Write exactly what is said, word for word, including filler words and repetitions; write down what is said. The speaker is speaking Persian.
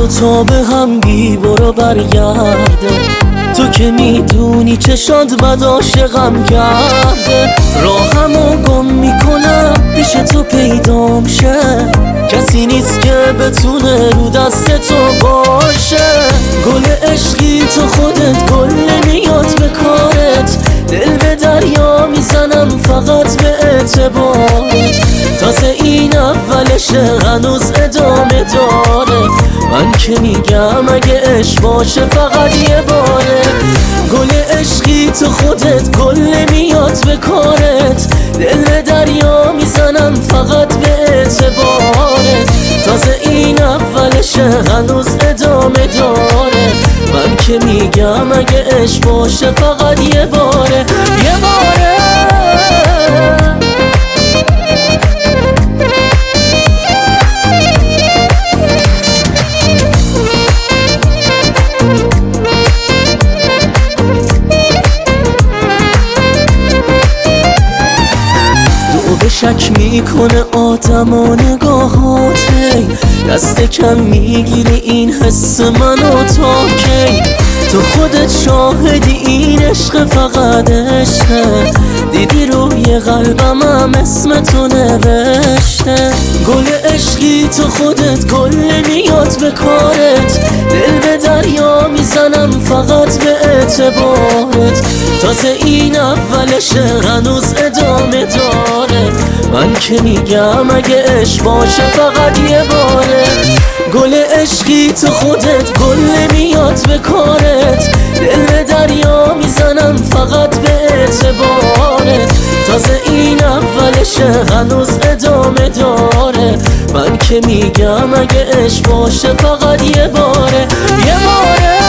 دوتا به هم بی برو برگرده، تو که میدونی چشات بد عاشقم کرده. راهمو گم میکنم پیش تو پیدام شه، کسی نیست که بتونه رو دست تو باشه. گل عشقی تو خودت گل نمیاد به کارت، دل به دریا میزنم فقط به اعتبارت. تازه این اولشه هنوز ادامه داره، من که میگم اگه عشق باشه فقط یه باره. گل عشقی تو خودت گل نمیاد به کارت، دل به دریا میزنم فقط به اعتبارت. تازه این اولشه هنوز ادامه داره، من که میگم اگه عشق باشه فقط یه باره یه باره. شک میکنه آدم و نگاهاتی، دست کم میگیری این حس منو تا کی. تو خودت شاهدی این عشق فقط عشقه، دیدی روی قلبم هم اسم تو نوشته. گل عشقی تو خودت گل نمیاد به کارت، دل به دریا میزنم فقط به اعتبارت. تازه این اولشه هنوز ادامه داره، من که میگم اگه عشق باشه فقط یه باره. گل عشقی تو خودت گل نمیاد به کارت، دل به دریا میزنم فقط به اعتبارت. تازه این اولشه هنوز ادامه داره، من که میگم اگه عشق باشه فقط یه باره یه باره.